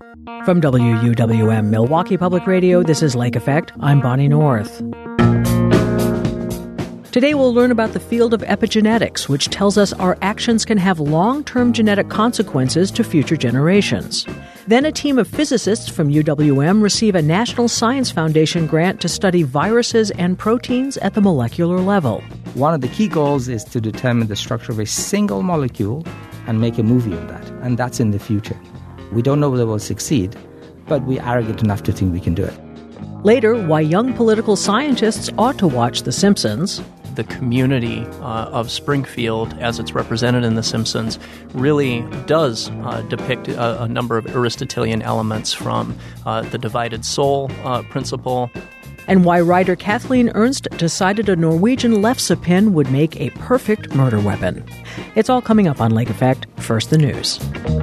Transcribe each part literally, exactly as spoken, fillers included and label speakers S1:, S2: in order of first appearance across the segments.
S1: From W U W M Milwaukee Public Radio, this is Lake Effect. I'm Bonnie North. Today we'll learn about the field of epigenetics, which tells us our actions can have long-term genetic consequences to future generations. Then a team of physicists from U W M receive a National Science Foundation grant to study viruses and proteins at the molecular level.
S2: One of the key goals is to determine the structure of a single molecule and make a movie of that, and that's in the future. We don't know whether we'll succeed, but we're arrogant enough to think we can do it.
S1: Later, why young political scientists ought to watch The Simpsons.
S3: The community uh, of Springfield, as it's represented in The Simpsons, really does uh, depict a, a number of Aristotelian elements from uh, the divided soul uh, principle.
S1: And why writer Kathleen Ernst decided a Norwegian lefse pin would make a perfect murder weapon. It's all coming up on Lake Effect. First, the news.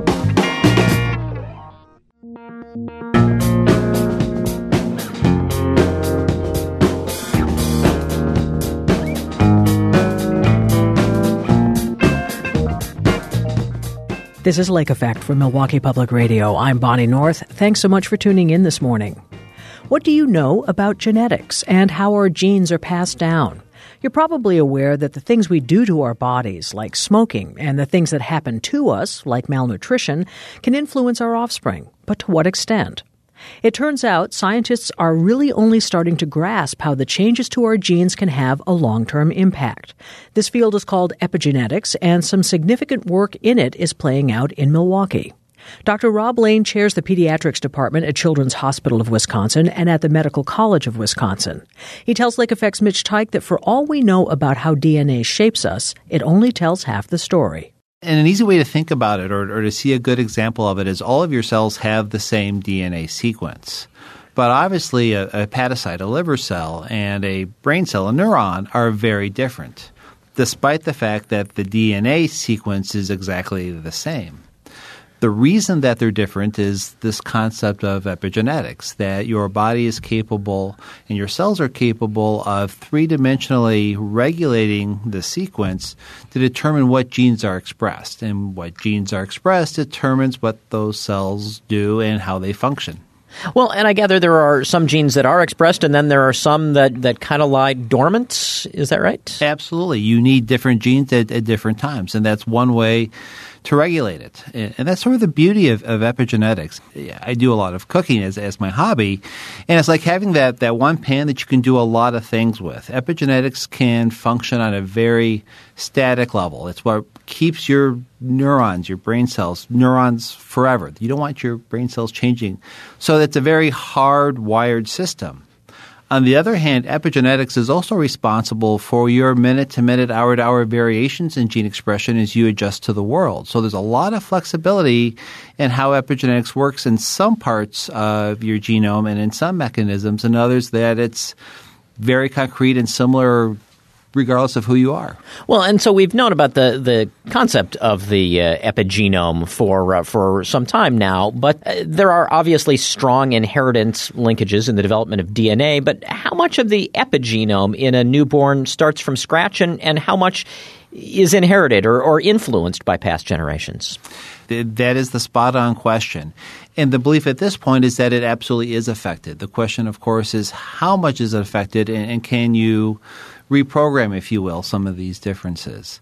S1: This is Lake Effect from Milwaukee Public Radio. I'm Bonnie North. Thanks so much for tuning in this morning. What do you know about genetics and how our genes are passed down? You're probably aware that the things we do to our bodies, like smoking, and the things that happen to us, like malnutrition, can influence our offspring. But to what extent? It turns out scientists are really only starting to grasp how the changes to our genes can have a long-term impact. This field is called epigenetics, and some significant work in it is playing out in Milwaukee. Doctor Rob Lane chairs the pediatrics department at Children's Hospital of Wisconsin and at the Medical College of Wisconsin. He tells Lake Effect's Mitch Teich that for all we know about how D N A shapes us, it only tells half the story.
S4: And an easy way to think about it, or, or to see a good example of it, is all of your cells have the same D N A sequence. But obviously a, a hepatocyte, a liver cell, and a brain cell, a neuron, are very different, despite the fact that the D N A sequence is exactly the same. The reason that they're different is this concept of epigenetics, that your body is capable and your cells are capable of three-dimensionally regulating the sequence to determine what genes are expressed. And what genes are expressed determines what those cells do and how they function.
S5: Well, and I gather there are some genes that are expressed, and then there are some that, that kind of lie dormant. Is that right?
S4: Absolutely. You need different genes at, at different times, and that's one way to regulate it. And that's sort of the beauty of, of epigenetics. I do a lot of cooking as, as my hobby, and it's like having that, that one pan that you can do a lot of things with. Epigenetics can function on a very static level. It's what keeps your neurons, your brain cells, neurons forever. You don't want your brain cells changing. So it's a very hardwired system. On the other hand, epigenetics is also responsible for your minute-to-minute, hour-to-hour variations in gene expression as you adjust to the world. So there's a lot of flexibility in how epigenetics works in some parts of your genome and in some mechanisms, and others that it's very concrete and similar regardless of who you are.
S5: Well, and so we've known about the, the concept of the uh, epigenome for uh, for some time now, but uh, there are obviously strong inheritance linkages in the development of D N A, but how much of the epigenome in a newborn starts from scratch, and, and how much is inherited or, or influenced by past generations?
S4: That is the spot-on question. And the belief at this point is that it absolutely is affected. The question, of course, is how much is it affected, and, and can you reprogram, if you will, some of these differences?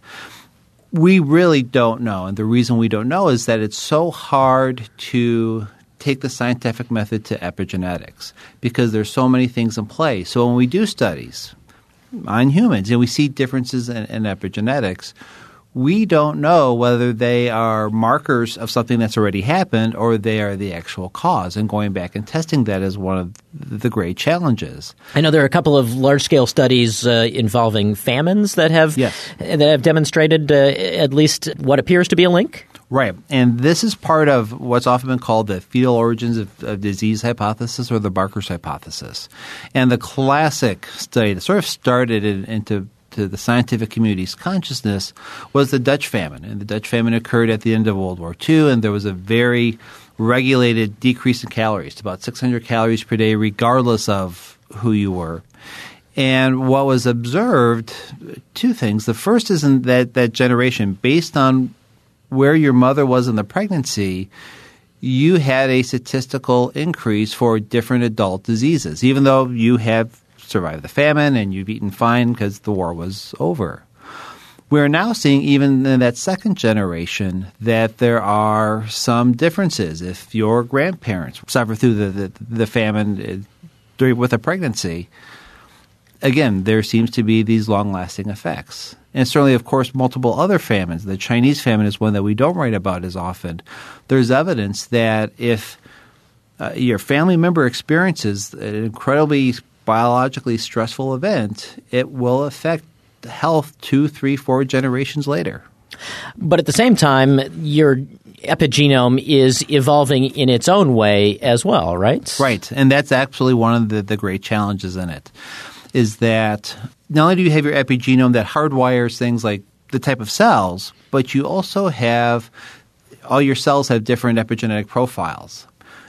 S4: We really don't know. And the reason we don't know is that it's so hard to take the scientific method to epigenetics because there's so many things in play. So when we do studies on humans and we see differences in, in epigenetics, we don't know whether they are markers of something that's already happened or they are the actual cause. And going back and testing that is one of the great challenges.
S5: I know there are a couple of large-scale studies uh, involving famines that have
S4: yes.
S5: that have demonstrated uh, at least what appears to be a link.
S4: Right. And this is part of what's often been called the fetal origins of, of disease hypothesis or the Barker's hypothesis. And the classic study that sort of started it into to the scientific community's consciousness was the Dutch famine. And the Dutch famine occurred at the end of World War Two, and there was a very regulated decrease in calories to about six hundred calories per day, regardless of who you were. And what was observed, two things. The first is in that, that generation, based on where your mother was in the pregnancy, you had a statistical increase for different adult diseases, even though you have survived the famine and you've eaten fine because the war was over. We're now seeing, even in that second generation, that there are some differences. If your grandparents suffer through the, the, the famine during, with a pregnancy, again, there seems to be these long-lasting effects. And certainly, of course, multiple other famines. The Chinese famine is one that we don't write about as often. There's evidence that if uh, your family member experiences an incredibly biologically stressful event, it will affect health two, three, four generations later.
S5: But at the same time, your epigenome is evolving in its own way as well, right?
S4: Right. And that's actually one of the, the great challenges in it, is that not only do you have your epigenome that hardwires things like the type of cells, but you also have – all your cells have different epigenetic profiles.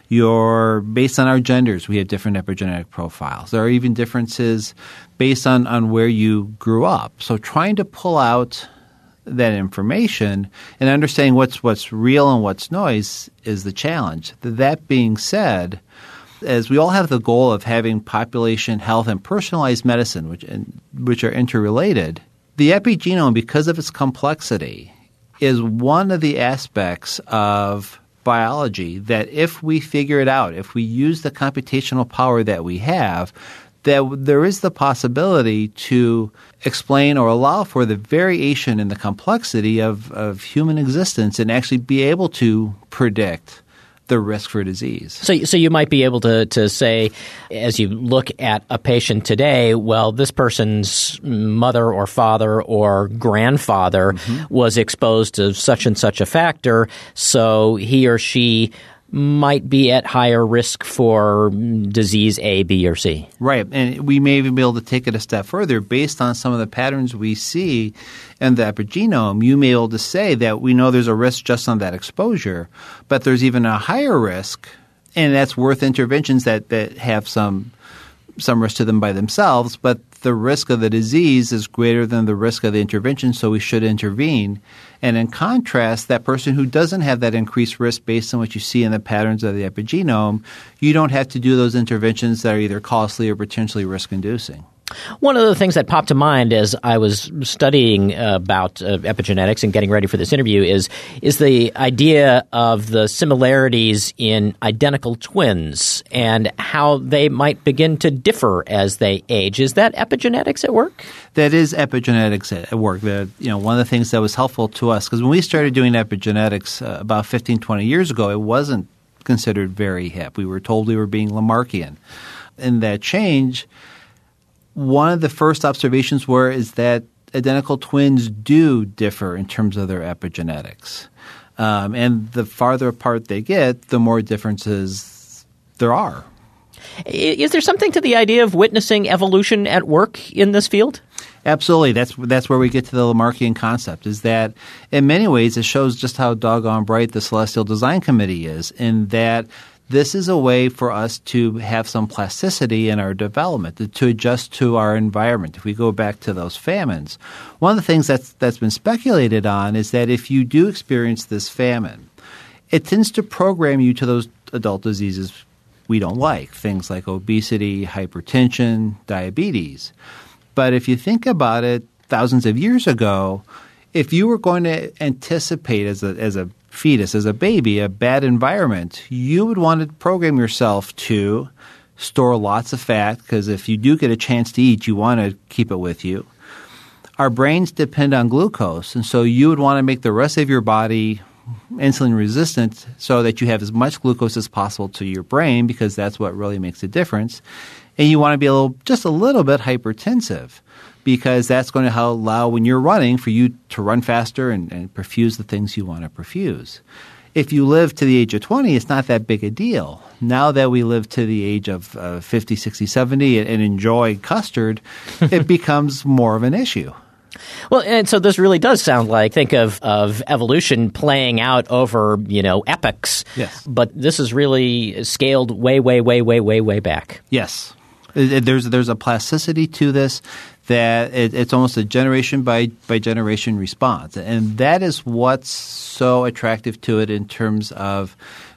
S4: Your, based on our genders, we have different epigenetic profiles. There are even differences based on, on where you grew up. So trying to pull out that information and understanding what's what's real and what's noise is the challenge. That being said, as we all have the goal of having population health and personalized medicine, which which are interrelated, the epigenome, because of its complexity, is one of the aspects of biology that if we figure it out, if we use the computational power that we have, that there is the possibility to explain or allow for the variation in the complexity of, of human existence and actually be able to predict the risk for disease.
S5: So, so you might be able to, to say, as you look at a patient today, well, this person's mother or father or grandfather mm-hmm. was exposed to such and such a factor, so he or she might be at higher risk for disease A, B, or C.
S4: Right. And we may even be able to take it a step further. Based on some of the patterns we see in the epigenome, you may be able to say that we know there's a risk just on that exposure, but there's even a higher risk, and that's worth interventions that, that have some some risk to them by themselves, but the risk of the disease is greater than the risk of the intervention, so we should intervene. And in contrast, that person who doesn't have that increased risk based on what you see in the patterns of the epigenome, you don't have to do those interventions that are either costly or potentially risk-inducing.
S5: One of the things that popped to mind as I was studying uh, about uh, epigenetics and getting ready for this interview is is the idea of the similarities in identical twins and how they might begin to differ as they age. Is that epigenetics at work?
S4: That is epigenetics at work. The, you know, one of the things that was helpful to us, because when we started doing epigenetics uh, about fifteen, twenty years ago, it wasn't considered very hip. We were told we were being Lamarckian. And that change – one of the first observations were is that identical twins do differ in terms of their epigenetics. Um, and the farther apart they get, the more differences there are.
S5: Is there something to the idea of witnessing evolution at work in this field?
S4: Absolutely. That's that's where we get to the Lamarckian concept, is that in many ways it shows just how doggone bright the Celestial Design Committee is, in that this is a way for us to have some plasticity in our development, to, to adjust to our environment. If we go back to those famines, one of the things that's that's been speculated on is that if you do experience this famine, it tends to program you to those adult diseases we don't like, things like obesity, hypertension, diabetes. But if you think about it, thousands of years ago, if you were going to anticipate as a as a fetus, as a baby, a bad environment, you would want to program yourself to store lots of fat, because if you do get a chance to eat, you want to keep it with you. Our brains depend on glucose, and so you would want to make the rest of your body insulin resistant so that you have as much glucose as possible to your brain, because that's what really makes a difference. And you want to be a little, just a little bit hypertensive, because that's going to allow, when you're running, for you to run faster and, and perfuse the things you want to perfuse. If you live to the age of twenty, it's not that big a deal. Now that we live to the age of uh, fifty, sixty, seventy and, and enjoy custard, it becomes more of an issue.
S5: Well, and so this really does sound like, think of, of evolution playing out over, you know, epochs.
S4: Yes.
S5: But this is really scaled way, way, way, way, way, way back.
S4: Yes. It, it, there's there's a plasticity to this that it, it's almost a generation by, by generation response. And that is what's so attractive to it in terms of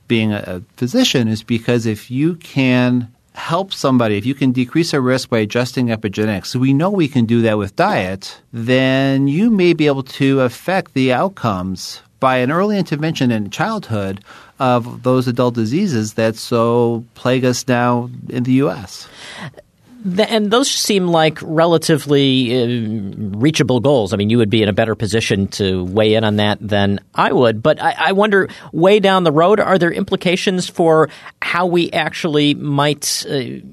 S4: being a, a physician is because if you can help somebody, if you can decrease their risk by adjusting epigenetics, so we know we can do that with diet, then you may be able to affect the outcomes by an early intervention in childhood of those adult diseases that so plague us now in the U S.
S5: And those seem like relatively uh, reachable goals. I mean, you would be in a better position to weigh in on that than I would. But I, I wonder, way down the road, are there implications for how we actually might uh,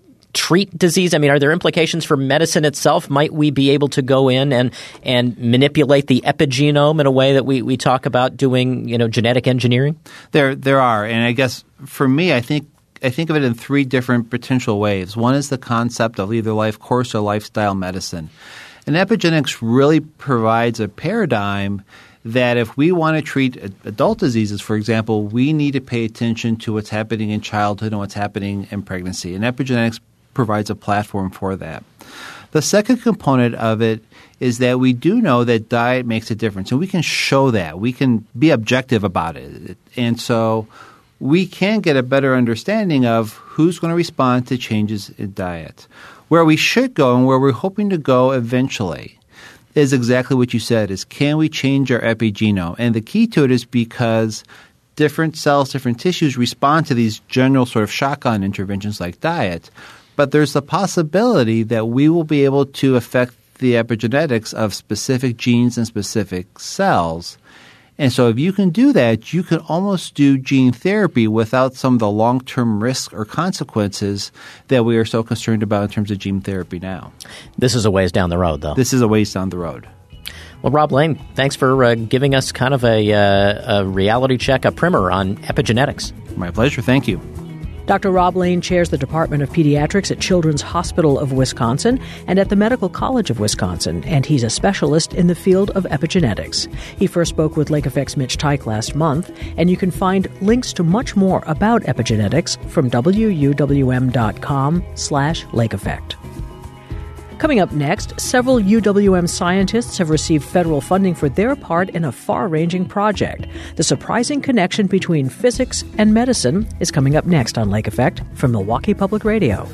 S5: treat disease? I mean, are there implications for medicine itself? Might we be able to go in and, and manipulate the epigenome in a way that we, we talk about doing, you know, genetic engineering?
S4: There, there are. And I guess for me, I think I think of it in three different potential ways. One is the concept of either life course or lifestyle medicine. And epigenetics really provides a paradigm that if we want to treat adult diseases, for example, we need to pay attention to what's happening in childhood and what's happening in pregnancy. And epigenetics provides a platform for that. The second component of it is that we do know that diet makes a difference, and we can show that. We can be objective about it. And so we can get a better understanding of who's going to respond to changes in diet. Where we should go and where we're hoping to go eventually is exactly what you said, is can we change our epigenome? And the key to it is because different cells, different tissues respond to these general sort of shotgun interventions like diet. But there's the possibility that we will be able to affect the epigenetics of specific genes and specific cells. And so if you can do that, you can almost do gene therapy without some of the long-term risks or consequences that we are so concerned about in terms of gene therapy now.
S5: This is a ways down the road, though.
S4: This is a ways down the road.
S5: Well, Rob Lane, thanks for uh, giving us kind of a, uh, a reality check, a primer on epigenetics.
S4: My pleasure. Thank you.
S1: Doctor Rob Lane chairs the Department of Pediatrics at Children's Hospital of Wisconsin and at the Medical College of Wisconsin, and he's a specialist in the field of epigenetics. He first spoke with Lake Effect's Mitch Teich last month, and you can find links to much more about epigenetics from W U W M dot com slash Lake Effect. Coming up next, several U W M scientists have received federal funding for their part in a far-ranging project. The surprising connection between physics and medicine is coming up next on Lake Effect from Milwaukee Public Radio.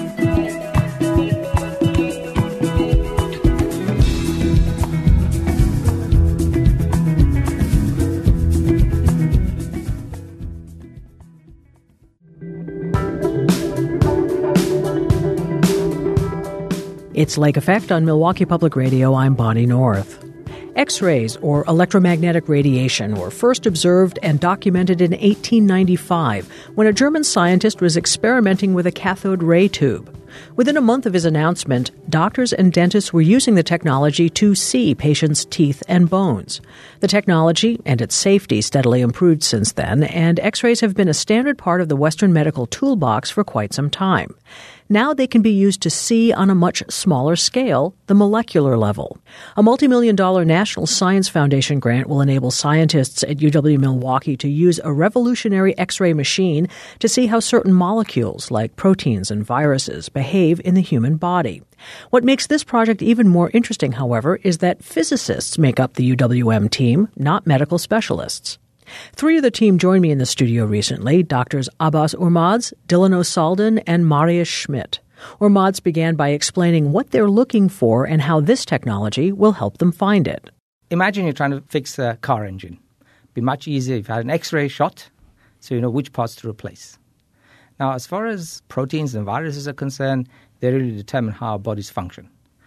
S1: It's Lake Effect on Milwaukee Public Radio. I'm Bonnie North. X-rays, or electromagnetic radiation, were first observed and documented in eighteen ninety-five when a German scientist was experimenting with a cathode ray tube. Within a month of his announcement, doctors and dentists were using the technology to see patients' teeth and bones. The technology and its safety steadily improved since then, and X-rays have been a standard part of the Western medical toolbox for quite some time. Now they can be used to see on a much smaller scale, the molecular level. A multi-million dollar National Science Foundation grant will enable scientists at U W-Milwaukee to use a revolutionary X-ray machine to see how certain molecules, like proteins and viruses, behave in the human body. What makes this project even more interesting, however, is that physicists make up the U W M team, not medical specialists. Three of the team joined me in the studio recently, Doctors Abbas Urmads, Dylan O'Sullivan, and Marius Schmidt. Urmads began by explaining what they're looking for and how this technology will help them find it.
S2: Imagine you're trying to fix a car engine. It'd be much easier if you had an X-ray shot so you know which parts to replace. Now, as far as proteins and viruses are concerned, they really determine how our bodies function.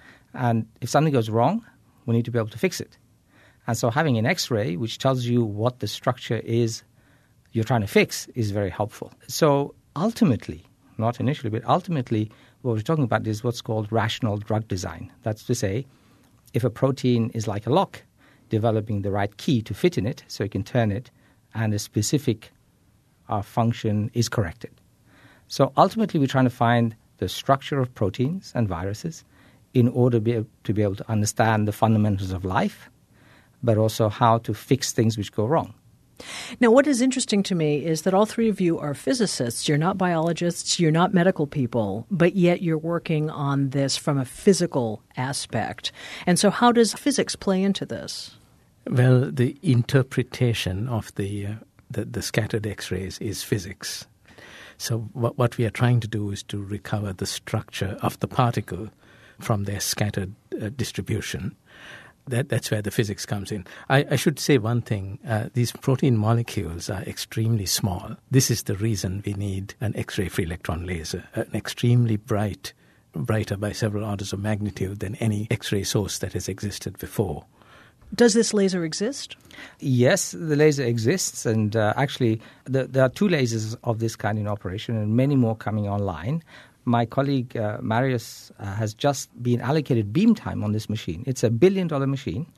S2: And if something goes wrong, we need to be able to fix it. And so having an X-ray, which tells you what the structure is you're trying to fix, is very helpful. So ultimately, not initially, but ultimately, what we're talking about is what's called rational drug design. That's to say, if a protein is like a lock, developing the right key to fit in it so you can turn it, and a specific uh, function is corrected. So ultimately, we're trying to find the structure of proteins and viruses in order to be able to, be able to understand the fundamentals of life, but also how to fix things which go wrong.
S1: Now, what is interesting to me is that all three of you are physicists. You're not biologists, you're not medical people, but yet you're working on this from a physical aspect. And so how does physics play into this?
S6: Well, the interpretation of the uh, the, the scattered X-rays is physics. So what, what we are trying to do is to recover the structure of the particle from their scattered uh, distribution. That, that's where the physics comes in. I, I should say one thing. Uh, these protein molecules are extremely small. This is the reason we need an X-ray free electron laser, an extremely bright, brighter by several orders of magnitude than any X-ray source that has existed before.
S1: Does this laser exist?
S2: Yes, the laser exists, and uh, actually the, there are two lasers of this kind in operation and many more coming online. My colleague uh, Marius uh, has just been allocated beam time on this machine. It's a billion-dollar machine,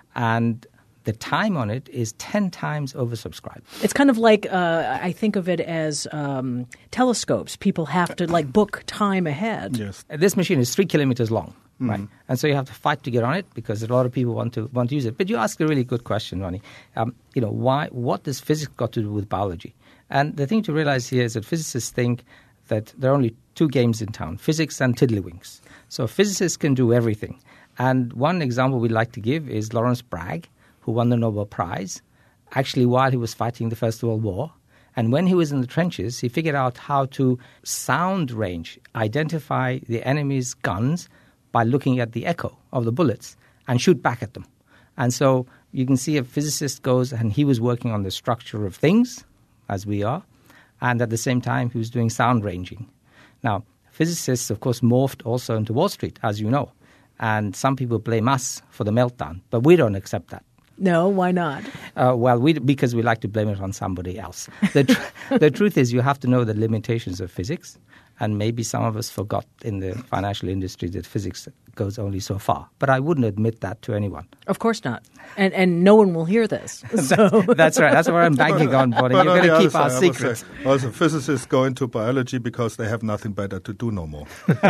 S2: and the time on it is ten times oversubscribed.
S1: It's kind of like, uh, I think of it as um, telescopes. People have to like book time ahead.
S7: Yes.
S2: This machine is three kilometers long.
S7: Mm.
S2: Right, and so you have to fight to get on it because a lot of people want to want to use it. But you ask a really good question, Ronnie. Um, you know, why? What does physics got to do with biology? And the thing to realize here is that physicists think that there are only two games in town: physics and tiddlywinks. So physicists can do everything. And one example we like to give is Lawrence Bragg, who won the Nobel Prize, actually while he was fighting the First World War. And when he was in the trenches, he figured out how to sound range, identify the enemy's guns by looking at the echo of the bullets and shoot back at them. And so you can see a physicist goes, and he was working on the structure of things, as we are, and at the same time he was doing sound ranging. Now, physicists, of course, morphed also into Wall Street, as you know, and some people blame us for the meltdown, but we don't accept that.
S1: No, why not?
S2: Uh, well, we, because we like to blame it on somebody else. The, tr- the truth is you have to know the limitations of physics, and maybe some of us forgot in the financial industry that physics goes only so far. But I wouldn't admit that to anyone.
S1: Of course not. And and no one will hear this. So.
S2: That's right. That's what I'm banking on, Bonnie. You're going to keep our secrets.
S7: Also, physicists go into biology because they have nothing better to do no more.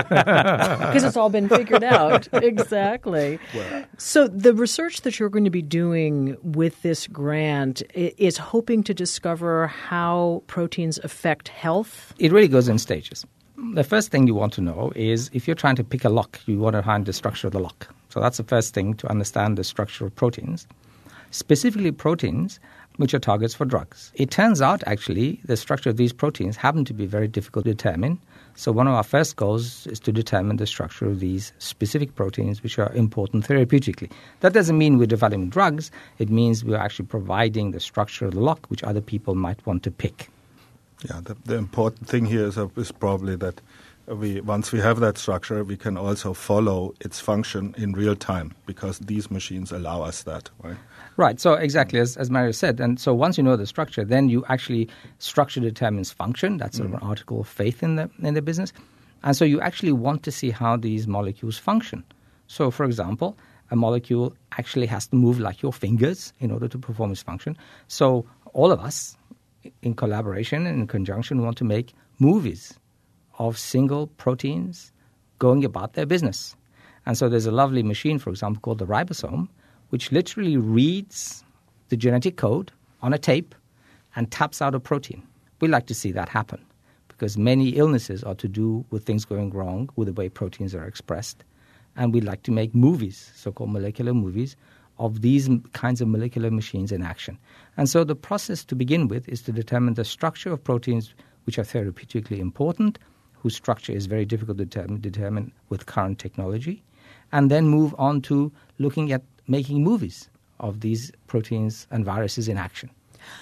S1: Because it's all been figured out. Exactly. Well. So the research that you're going to be doing with this grant is hoping to discover how proteins affect health?
S2: It really goes in stages. The first thing you want to know is if you're trying to pick a lock, you want to find the structure of the lock. So that's the first thing, to understand the structure of proteins, specifically proteins which are targets for drugs. It turns out, actually, the structure of these proteins happen to be very difficult to determine. So one of our first goals is to determine the structure of these specific proteins which are important therapeutically. That doesn't mean we're developing drugs. It means we're actually providing the structure of the lock which other people might want to pick.
S7: Yeah, the, the important thing here is, uh, is probably that we once we have that structure, we can also follow its function in real time because these machines allow us that, right?
S2: Right. So exactly as, as Mario said. And so once you know the structure, then you actually structure determines function. That's sort of an article of faith in the in the business. And so you actually want to see how these molecules function. So, for example, a molecule actually has to move like your fingers in order to perform its function. So all of us, in collaboration and in conjunction, want to make movies of single proteins going about their business. And so there's a lovely machine, for example, called the ribosome, which literally reads the genetic code on a tape and taps out a protein. We like to see that happen because many illnesses are to do with things going wrong with the way proteins are expressed. And we like to make movies, so-called molecular movies, of these kinds of molecular machines in action. And so the process to begin with is to determine the structure of proteins which are therapeutically important, whose structure is very difficult to determine, determine with current technology, and then move on to looking at making movies of these proteins and viruses in action.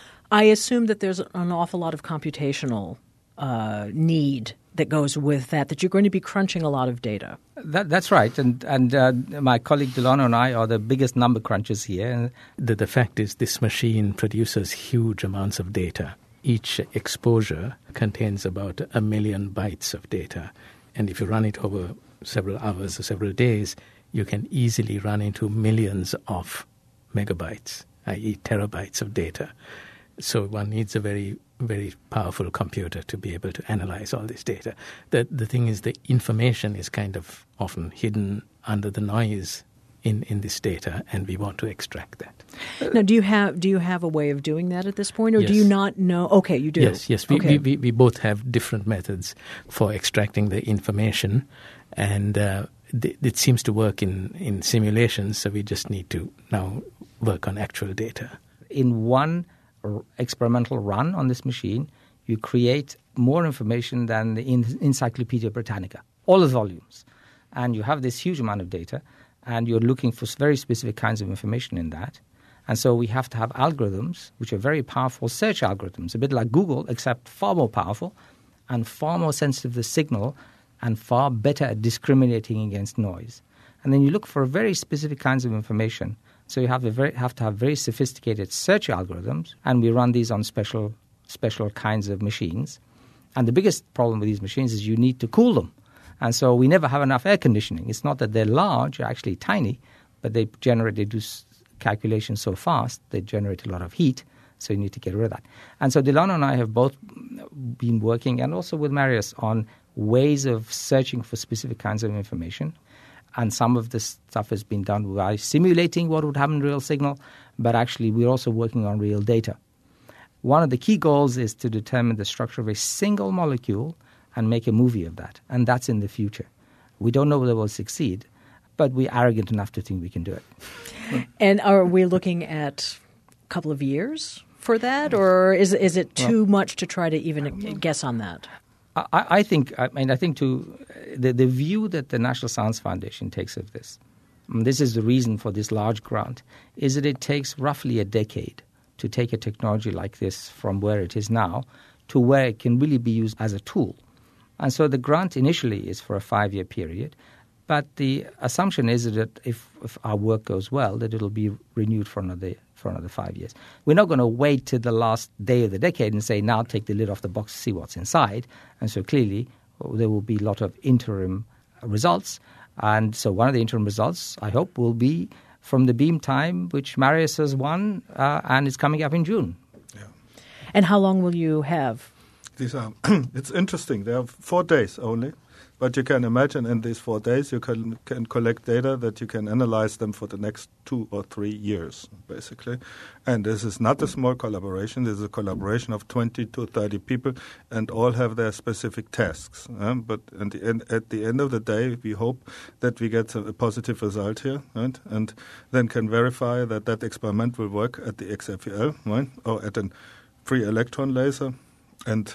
S1: I assume that there's an awful lot of computational uh, need that goes with that, that you're going to be crunching a lot of data.
S2: That, that's right. And and uh, my colleague Delano and I are the biggest number crunchers here.
S6: The, the fact is this machine produces huge amounts of data. Each exposure contains about a million bytes of data. And if you run it over several hours or several days, you can easily run into millions of megabytes, that is terabytes of data. So one needs a very, very powerful computer to be able to analyze all this data. The, the thing is the information is kind of often hidden under the noise in, in this data, and we want to extract that.
S1: Now, do you have do you have a way of doing that at this point, or
S6: yes.
S1: do you not know? Okay, you do.
S6: Yes, yes. We,
S1: okay.
S6: we, we, we both have different methods for extracting the information, and uh, th- it seems to work in, in simulations, so we just need to now work on actual data.
S2: In one r- experimental run on this machine, you create more information than the in- Encyclopedia Britannica, all the volumes. And you have this huge amount of data, and you're looking for very specific kinds of information in that. And so we have to have algorithms, which are very powerful search algorithms, a bit like Google, except far more powerful and far more sensitive to the signal and far better at discriminating against noise. And then you look for very specific kinds of information. So you have, a very, have to have very sophisticated search algorithms, and we run these on special special kinds of machines. And the biggest problem with these machines is you need to cool them. And so we never have enough air conditioning. It's not that they're large, they're actually tiny, but they generate, they do calculations so fast, they generate a lot of heat, so you need to get rid of that. And so Delano and I have both been working, and also with Marius, on ways of searching for specific kinds of information. And some of this stuff has been done by simulating what would happen in real signal, but actually we're also working on real data. One of the key goals is to determine the structure of a single molecule and make a movie of that, and that's in the future. We don't know whether we'll succeed, but we're arrogant enough to think we can do it.
S1: And are we looking at a couple of years for that, or is is it too well, much to try to even guess on that?
S2: I, I think I mean I think to the, the view that the National Science Foundation takes of this, and this is the reason for this large grant, is that it takes roughly a decade to take a technology like this from where it is now to where it can really be used as a tool. And so the grant initially is for a five-year period. But the assumption is that if, if our work goes well, that it'll be renewed for another for another five years. We're not going to wait till the last day of the decade and say, now take the lid off the box to see what's inside. And so clearly there will be a lot of interim results. And so one of the interim results, I hope, will be from the beam time, which Marius has won, uh, and is coming up in June.
S7: Yeah.
S1: And how long will you have?
S7: These are it's interesting. They have four days only. But you can imagine in these four days you can, can collect data that you can analyze them for the next two or three years, basically. And this is not a small collaboration. This is a collaboration of twenty to thirty people, and all have their specific tasks. Um, but at the, end, at the end of the day, we hope that we get a, a positive result here, right? And then can verify that that experiment will work at the X F E L, right? Or at a free electron laser, and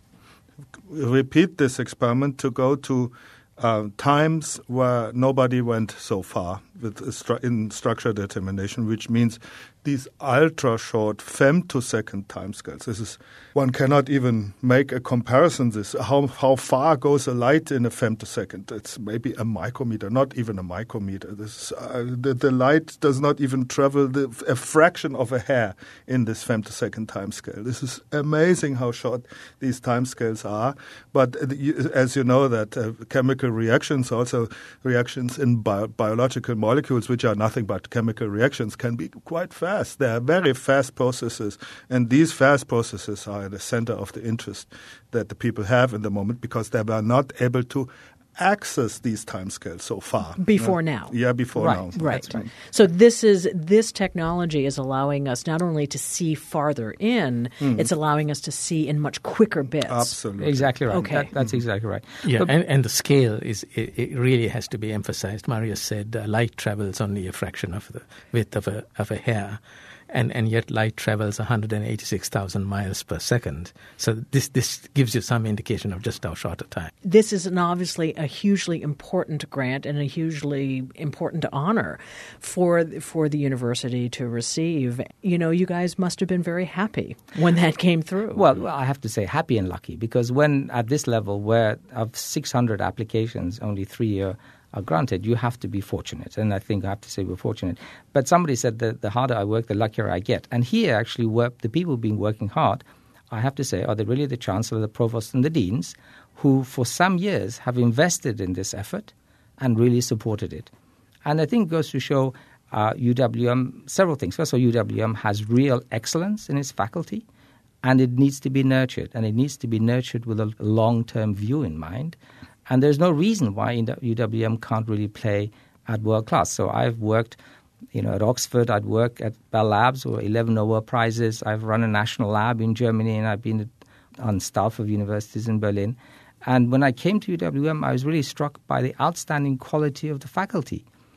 S7: repeat this experiment to go to uh, times where nobody went so far with stru- in structure determination, which means these ultra-short femtosecond timescales. This is one cannot even make a comparison. This how how far goes a light in a femtosecond? It's maybe a micrometer, not even a micrometer. This uh, the, the light does not even travel the, a fraction of a hair in this femtosecond timescale. This is amazing how short these timescales are. But uh, you, as you know, that uh, chemical reactions, also reactions in bio- biological molecules, which are nothing but chemical reactions, can be quite fast. They are very fast processes, and these fast processes are at the center of the interest that the people have in the moment because they were not able to access these timescales so far.
S1: Before
S7: no?
S1: now.
S7: Yeah, before
S1: right,
S7: now.
S1: Right, right. So this is this technology is allowing us not only to see farther in, mm. it's allowing us to see in much quicker bits.
S7: Absolutely.
S2: Exactly right.
S1: Okay.
S2: That, that's mm-hmm. exactly right.
S6: Yeah,
S2: but,
S6: and, and the scale is it, it really has to be emphasized. Marius said uh, light travels only a fraction of the width of a of a hair. And and yet light travels one hundred eighty-six thousand miles per second. So this this gives you some indication of just how short a time.
S1: This is an obviously a hugely important grant and a hugely important honor for for the university to receive. You know, you guys must have been very happy when that came through.
S2: Well, I have to say happy and lucky, because when at this level where of six hundred applications, only three are are granted, you have to be fortunate. And I think I have to say we're fortunate. But somebody said that the harder I work, the luckier I get. And here actually work, the people who've been working hard, I have to say, are they really the chancellor, the provost and the deans who for some years have invested in this effort and really supported it. And I think it goes to show uh, U W M several things. First of all, U W M has real excellence in its faculty, and it needs to be nurtured. And it needs to be nurtured with a long-term view in mind. And there's no reason why U W M can't really play at world class. So I've worked, you know, at Oxford. I'd work at Bell Labs, or eleven Nobel Prizes. I've run a national lab in Germany, and I've been on staff of universities in Berlin. And when I came to U W M, I was really struck by the outstanding quality of the faculty.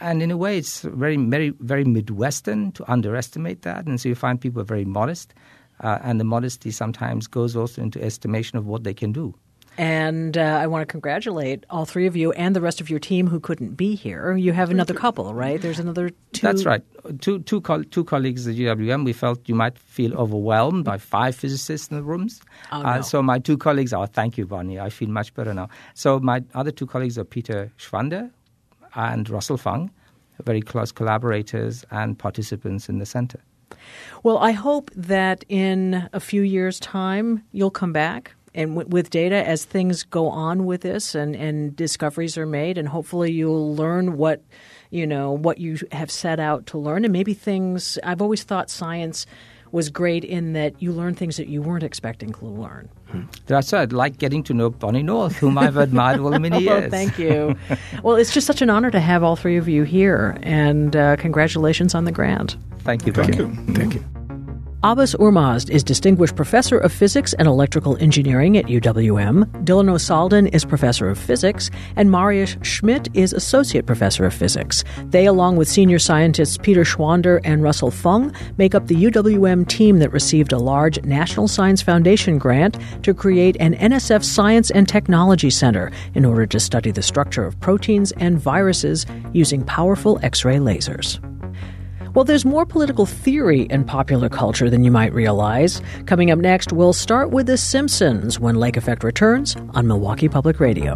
S2: And in a way, it's very, very, very Midwestern to underestimate that. And so you find people are very modest. Uh, and the modesty sometimes goes also into estimation of what they can do.
S1: And uh, I want to congratulate all three of you and the rest of your team who couldn't be here. You have another couple, right? There's another two.
S2: That's right. Two, two, co- two colleagues at U W M. We felt you might feel overwhelmed by five physicists in the rooms.
S1: Oh, no.
S2: uh, so my two colleagues are, thank you, Bonnie. I feel much better now. So my other two colleagues are Peter Schwander and Russell Fung, very close collaborators and participants in the center.
S1: Well, I hope that in a few years' time you'll come back and w- with data as things go on with this and, and discoveries are made, and hopefully you'll learn what, you know, what you have set out to learn. And maybe things – I've always thought science was great in that you learn things that you weren't expecting to learn.
S2: That's right. Like getting to know Bonnie North, whom I've admired for many years.
S1: Well, thank you. Well, it's just such an honor to have all three of you here, and uh, congratulations on the grant.
S2: Thank you.
S7: Thank
S2: Bonnie.
S7: you. Thank you.
S1: Abbas Urmazd is Distinguished Professor of Physics and Electrical Engineering at U W M, Dilano Saldan is Professor of Physics, and Marius Schmidt is Associate Professor of Physics. They, along with senior scientists Peter Schwander and Russell Fung, make up the U W M team that received a large National Science Foundation grant to create an N S F Science and Technology Center in order to study the structure of proteins and viruses using powerful X-ray lasers. Well, there's more political theory in popular culture than you might realize. Coming up next, we'll start with The Simpsons when Lake Effect returns on Milwaukee Public Radio.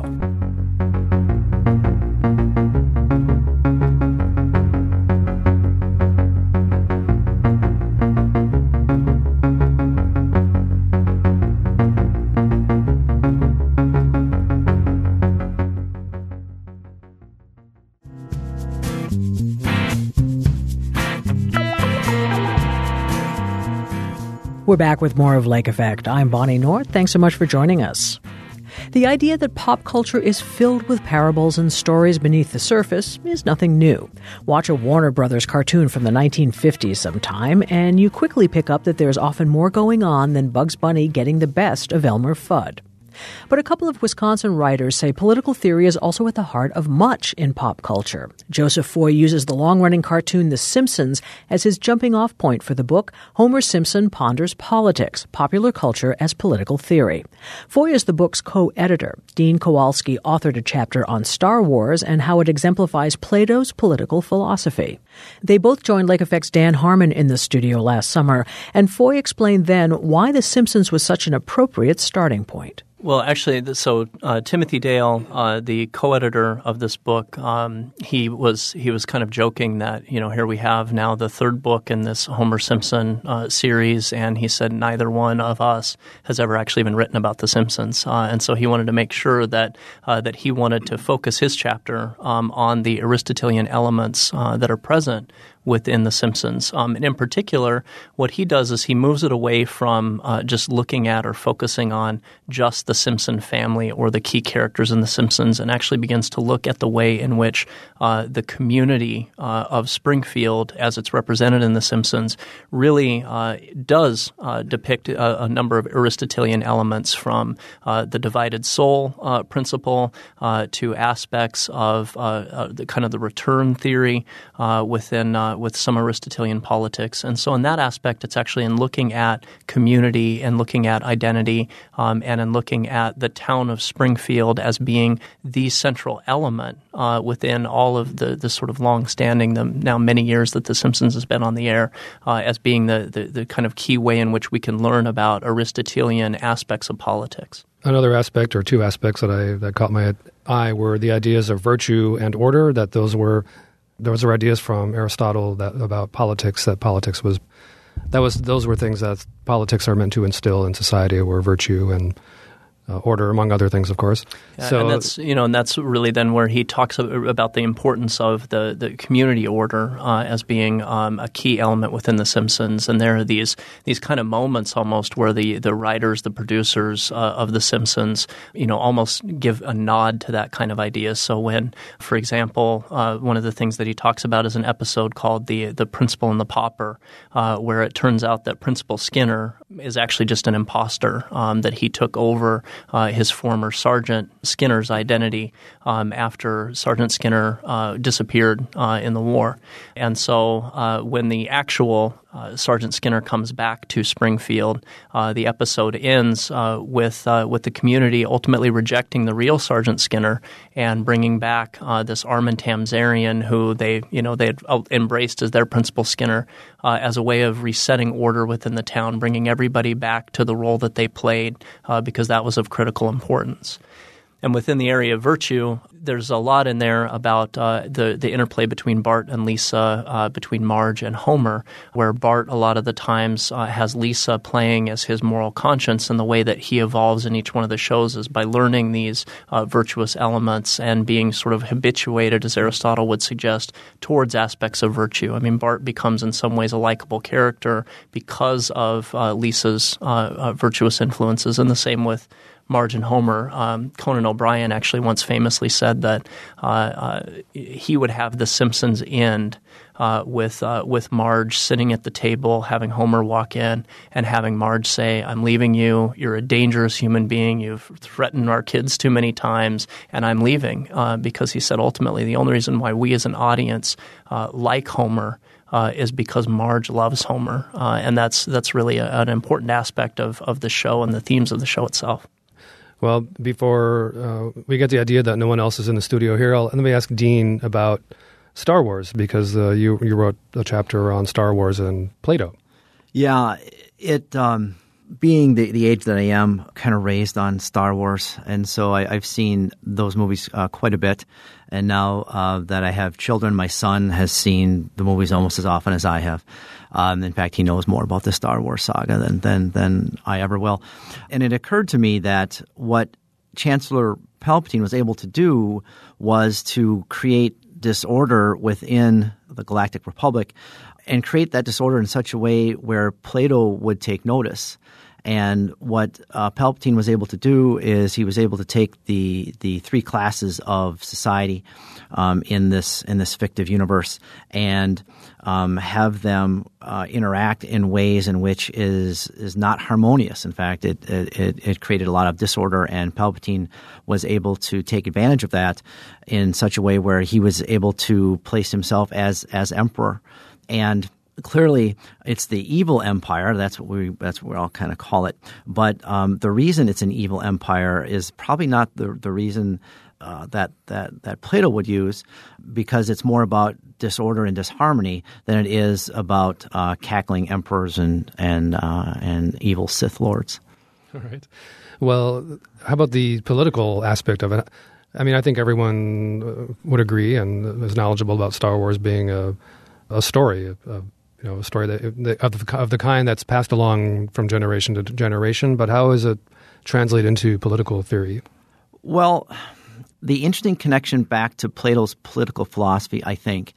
S1: We're back with more of Lake Effect. I'm Bonnie North. Thanks so much for joining us. The idea that pop culture is filled with parables and stories beneath the surface is nothing new. Watch a Warner Brothers cartoon from the nineteen fifties sometime, and you quickly pick up that there's often more going on than Bugs Bunny getting the best of Elmer Fudd. But a couple of Wisconsin writers say political theory is also at the heart of much in pop culture. Joseph Foy uses the long-running cartoon The Simpsons as his jumping-off point for the book Homer Simpson Ponders Politics, Popular Culture as Political Theory. Foy is the book's co-editor. Dean Kowalski authored a chapter on Star Wars and how it exemplifies Plato's political philosophy. They both joined Lake Effect's Dan Harmon in the studio last summer, and Foy explained then why The Simpsons was such an appropriate starting point.
S3: Well, actually, so uh, Timothy Dale, uh, the co-editor of this book, um, he was he was kind of joking that, you know, here we have now the third book in this Homer Simpson uh, series, and he said neither one of us has ever actually been written about The Simpsons, uh, and so he wanted to make sure that uh, that he wanted to focus his chapter um, on the Aristotelian elements uh, that are present within The Simpsons. Um, and in particular, what he does is he moves it away from uh, just looking at or focusing on just the Simpson family or the key characters in The Simpsons, and actually begins to look at the way in which uh, the community uh, of Springfield, as it's represented in The Simpsons, really uh, does uh, depict a, a number of Aristotelian elements, from uh, the divided soul uh, principle uh, to aspects of uh, uh, the kind of the return theory uh, within uh, with some Aristotelian politics. And so in that aspect, it's actually in looking at community and looking at identity um, and in looking at the town of Springfield as being the central element uh, within all of the, the sort of long-standing, the now many years that The Simpsons has been on the air, uh, as being the, the, the kind of key way in which we can learn about Aristotelian aspects of politics.
S8: Another aspect, or two aspects that I that caught my eye, were the ideas of virtue and order, that those were Those were ideas from Aristotle that about politics, that politics was, that was, those were things that politics are meant to instill in society, were virtue and uh, order, among other things, of course.
S3: Yeah,
S8: so,
S3: and that's you know, and that's really then where he talks about the importance of the, the community order uh, as being um, a key element within The Simpsons. And there are these these kind of moments almost where the the writers, the producers uh, of The Simpsons, you know, almost give a nod to that kind of idea. So when, for example, uh, one of the things that he talks about is an episode called the the Principal and the Pauper, uh, where it turns out that Principal Skinner is actually just an imposter, um, that he took over uh, his former Sergeant Skinner's identity um, after Sergeant Skinner uh, disappeared uh, in the war. And so uh, when the actual uh, Sergeant Skinner comes back to Springfield, uh, the episode ends uh, with uh, with the community ultimately rejecting the real Sergeant Skinner and bringing back uh, this Armin Tamzarian, who they you know they had embraced as their Principal Skinner, uh, as a way of resetting order within the town, bringing everybody back to the role that they played, uh, because that was of critical importance. And within the area of virtue, there's a lot in there about uh, the, the interplay between Bart and Lisa, uh, between Marge and Homer, where Bart a lot of the times uh, has Lisa playing as his moral conscience, and the way that he evolves in each one of the shows is by learning these uh, virtuous elements and being sort of habituated, as Aristotle would suggest, towards aspects of virtue. I mean, Bart becomes in some ways a likable character because of uh, Lisa's uh, uh, virtuous influences, and the same with Marge and Homer. Um, Conan O'Brien actually once famously said that uh, uh, he would have The Simpsons end uh, with uh, with Marge sitting at the table, having Homer walk in and having Marge say, "I'm leaving you. You're a dangerous human being. You've threatened our kids too many times, and I'm leaving." Uh, because he said ultimately the only reason why we as an audience uh, like Homer Uh, is because Marge loves Homer, uh, and that's that's really a, an important aspect of, of the show and the themes of the show itself.
S8: Well, before uh, we get the idea that no one else is in the studio here, I'll, let me ask Dean about Star Wars, because uh, you you wrote a chapter on Star Wars and Plato.
S9: Yeah, it um, being the, the age that I am, kind of raised on Star Wars, and so I, I've seen those movies uh, quite a bit. And now uh, that I have children, my son has seen the movies almost as often as I have. Um, in fact, he knows more about the Star Wars saga than, than than I ever will. And it occurred to me that what Chancellor Palpatine was able to do was to create disorder within the Galactic Republic, and create that disorder in such a way where Plato would take notice. And what uh, Palpatine was able to do is he was able to take the the three classes of society um, in this in this fictive universe and um, have them uh, interact in ways in which is is not harmonious. In fact, it, it it created a lot of disorder, and Palpatine was able to take advantage of that in such a way where he was able to place himself as as emperor. And clearly, it's the evil empire. That's what we that's what we all kind of call it. But um, the reason it's an evil empire is probably not the the reason uh, that that that Plato would use, because it's more about disorder and disharmony than it is about uh, cackling emperors and and uh, and evil Sith lords.
S8: All right. Well, how about the political aspect of it? I mean, I think everyone would agree and is knowledgeable about Star Wars being a a story of. of You know, a story that of the, of the kind that's passed along from generation to generation, but how is it translated into political theory?
S9: Well, the interesting connection back to Plato's political philosophy, I think,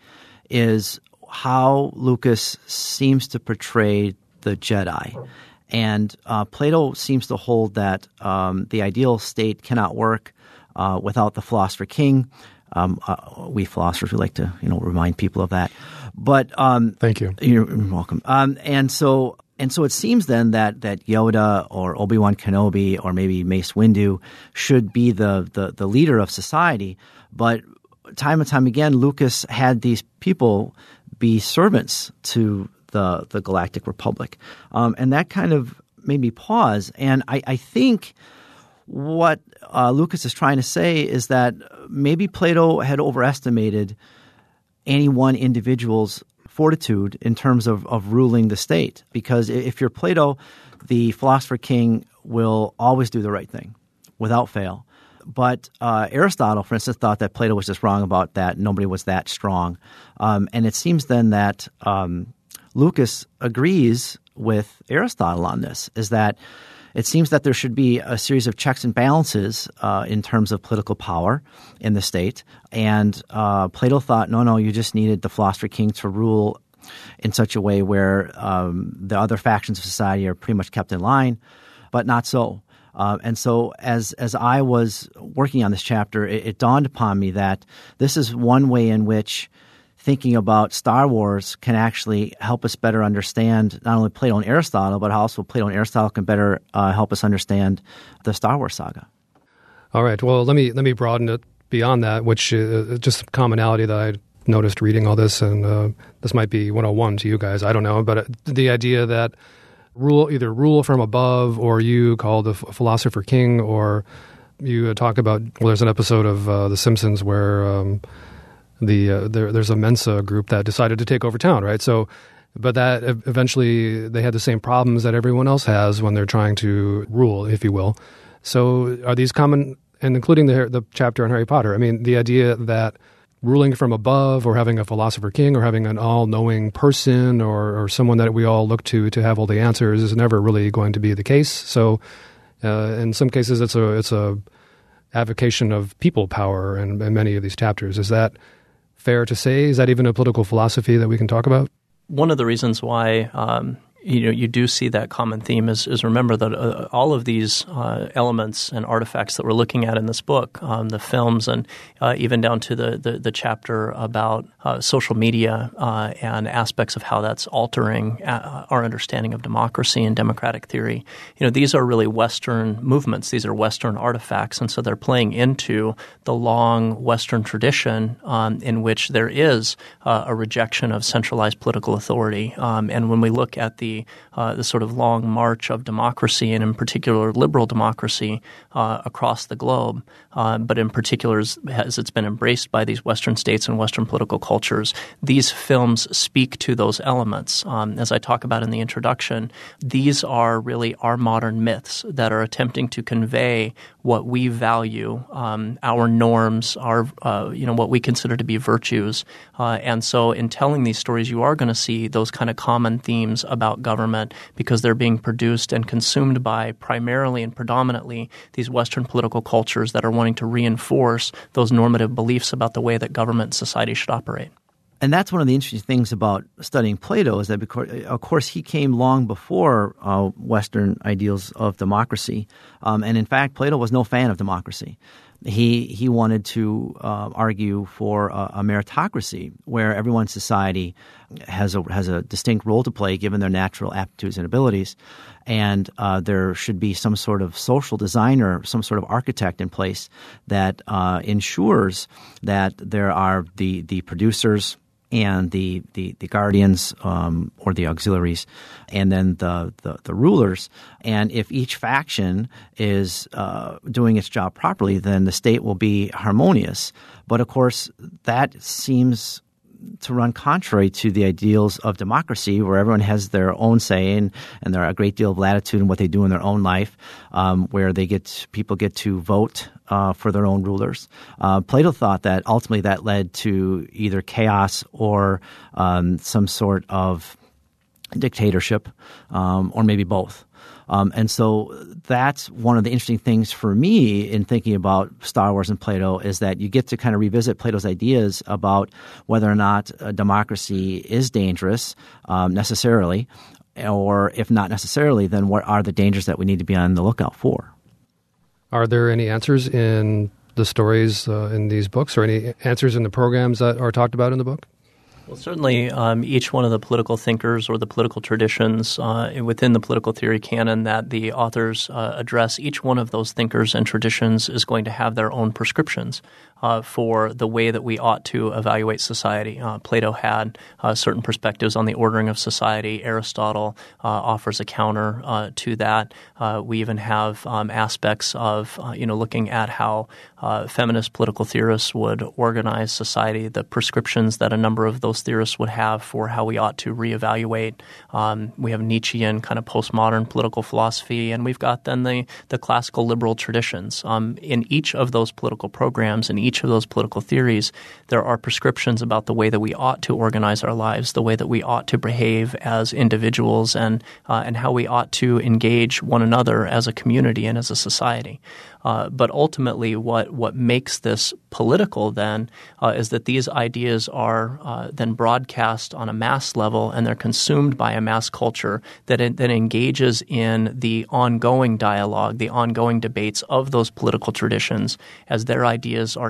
S9: is how Lucas seems to portray the Jedi. And uh, Plato seems to hold that um, the ideal state cannot work uh, without the philosopher king. Um, uh, we philosophers, we like to, you know, remind people of that. But um,
S8: thank you.
S9: You're welcome. Um, and so, and so, it seems then that that Yoda or Obi-Wan Kenobi or maybe Mace Windu should be the, the the leader of society. But time and time again, Lucas had these people be servants to the the Galactic Republic, um, and that kind of made me pause. And I, I think what uh, Lucas is trying to say is that maybe Plato had overestimated any one individual's fortitude in terms of, of ruling the state. Because if you're Plato, the philosopher king will always do the right thing without fail. But uh, Aristotle, for instance, thought that Plato was just wrong about that. Nobody was that strong. Um, and it seems then that um, Lucas agrees with Aristotle on this, is that it seems that there should be a series of checks and balances uh, in terms of political power in the state. And uh, Plato thought, no, no, you just needed the philosopher king to rule in such a way where um, the other factions of society are pretty much kept in line, but not so. Uh, and so as as I was working on this chapter, it, it dawned upon me that this is one way in which thinking about Star Wars can actually help us better understand not only Plato and Aristotle, but also Plato and Aristotle can better uh, help us understand the Star Wars saga.
S8: All right. Well, let me let me broaden it beyond that, which is just a commonality that I noticed reading all this, and uh, this might be one oh one to you guys. I don't know, but the idea that rule either rule from above, or you called the philosopher king, or you talk about. Well, there's an episode of uh, The Simpsons where um, the uh, there, there's a Mensa group that decided to take over town, right? So. But that eventually they had the same problems that everyone else has when they're trying to rule, if you will. So are these common, and including the the chapter on Harry Potter, I mean, the idea that ruling from above or having a philosopher king or having an all-knowing person or, or someone that we all look to to have all the answers is never really going to be the case. So uh, in some cases it's a it's a avocation of people power in, in many of these chapters. Is that fair to say? Is that even a political philosophy that we can talk about?
S3: One of the reasons why um, you know you do see that common theme is, is remember that uh, all of these uh, elements and artifacts that we're looking at in this book, um, the films, and uh, even down to the the, the chapter about uh, social media uh, and aspects of how that's altering uh, our understanding of democracy and democratic theory. You know, these are really Western movements. These are Western artifacts, and so they're playing into the long Western tradition um, in which there is uh, a rejection of centralized political authority. Um, and when we look at the uh, the sort of long march of democracy, and in particular liberal democracy uh, across the globe, uh, but in particular as, as it's been embraced by these Western states and Western political cultures, these films speak to those elements. Um, as I talk about in the introduction, these are really our modern myths that are attempting to convey what we value, um, our norms, our uh, you know what we consider to be virtues. Uh, and so in telling these stories, you are going to see those kind of common themes about government because they're being produced and consumed by primarily and predominantly these Western political cultures that are wanting to reinforce those normative beliefs about the way that government and society should operate.
S9: And that's one of the interesting things about studying Plato is that, because, of course, he came long before uh, Western ideals of democracy. Um, and in fact, Plato was no fan of democracy. He he wanted to uh, argue for a, a meritocracy where everyone's society has a has a distinct role to play given their natural aptitudes and abilities, and uh, there should be some sort of social designer, some sort of architect in place that uh, ensures that there are the the producers and the, the, the guardians um, or the auxiliaries, and then the, the, the rulers. And if each faction is uh, doing its job properly, then the state will be harmonious. But of course, that seems to run contrary to the ideals of democracy, where everyone has their own say and, and there are a great deal of latitude in what they do in their own life, um, where they get people get to vote uh, for their own rulers. Uh, Plato thought that ultimately that led to either chaos or um, some sort of dictatorship, um, or maybe both. Um, and so that's one of the interesting things for me in thinking about Star Wars and Plato is that you get to kind of revisit Plato's ideas about whether or not a democracy is dangerous um, necessarily, or if not necessarily, then what are the dangers that we need to be on the lookout for?
S8: Are there any answers in the stories uh, in these books, or any answers in the programs that are talked about in the book?
S3: Well, certainly um, each one of the political thinkers or the political traditions uh, within the political theory canon that the authors uh, address, each one of those thinkers and traditions is going to have their own prescriptions uh, for the way that we ought to evaluate society. Uh, Plato had uh, certain perspectives on the ordering of society. Aristotle uh, offers a counter uh, to that. Uh, we even have um, aspects of, uh, you know, looking at how uh, feminist political theorists would organize society, the prescriptions that a number of those theorists would have for how we ought to reevaluate. Um, we have Nietzschean kind of postmodern political philosophy, and we've got then the, the classical liberal traditions. Um, in each of those political programs, in each of those political theories, there are prescriptions about the way that we ought to organize our lives, the way that we ought to behave as individuals, and uh, and how we ought to engage one another as a community and as a society. Uh, but ultimately, what, what makes this political then uh, is that these ideas are uh, then broadcast on a mass level, and they're consumed by a mass culture that it, that engages in the ongoing dialogue, the ongoing debates of those political traditions as their ideas are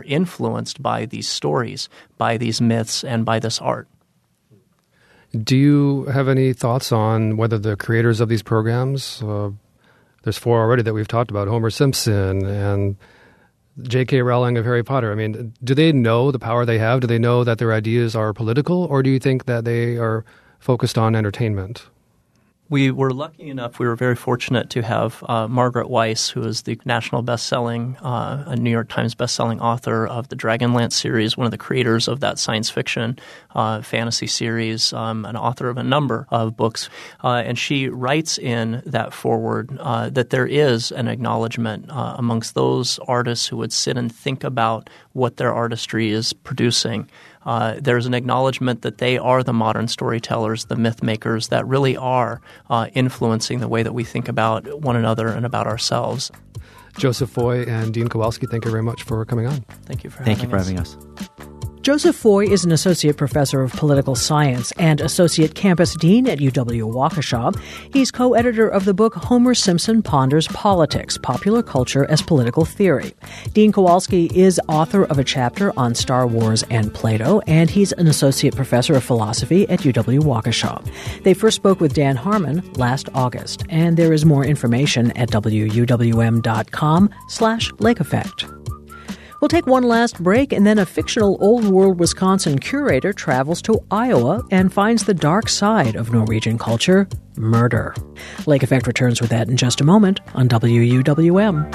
S3: influenced by these stories, by these myths, and by this art.
S8: Do you have any thoughts on whether the creators of these programs, uh, there's four already that we've talked about, Homer Simpson and J K. Rowling of Harry Potter, I mean, do they know the power they have? Do they know that their ideas are political, or do you think that they are focused on entertainment?
S3: We were lucky enough, we were very fortunate to have uh, Margaret Weiss, who is the national best-selling, uh, a New York Times best-selling author of the Dragonlance series, one of the creators of that science fiction uh, fantasy series, um, an author of a number of books. Uh, and she writes in that foreword uh, that there is an acknowledgement uh, amongst those artists who would sit and think about what their artistry is producing. Uh, there's an acknowledgement that they are the modern storytellers, the myth makers that really are uh, influencing the way that we think about one another and about ourselves.
S8: Joseph Foy and Dean Kowalski, thank you very much for coming on.
S3: Thank you for
S9: Thank
S3: having
S9: you for
S3: us.
S9: having us.
S1: Joseph Foy is an associate professor of political science and associate campus dean at U W Waukesha. He's co-editor of the book Homer Simpson Ponders Politics, Popular Culture as Political Theory. Dean Kowalski is author of a chapter on Star Wars and Plato, and he's an associate professor of philosophy at U W Waukesha. They first spoke with Dan Harmon last August, and there is more information at W U W M dot com slash Lake Effect. We'll take one last break, and then a fictional Old World Wisconsin curator travels to Iowa and finds the dark side of Norwegian culture, murder. Lake Effect returns with that in just a moment on W U W M.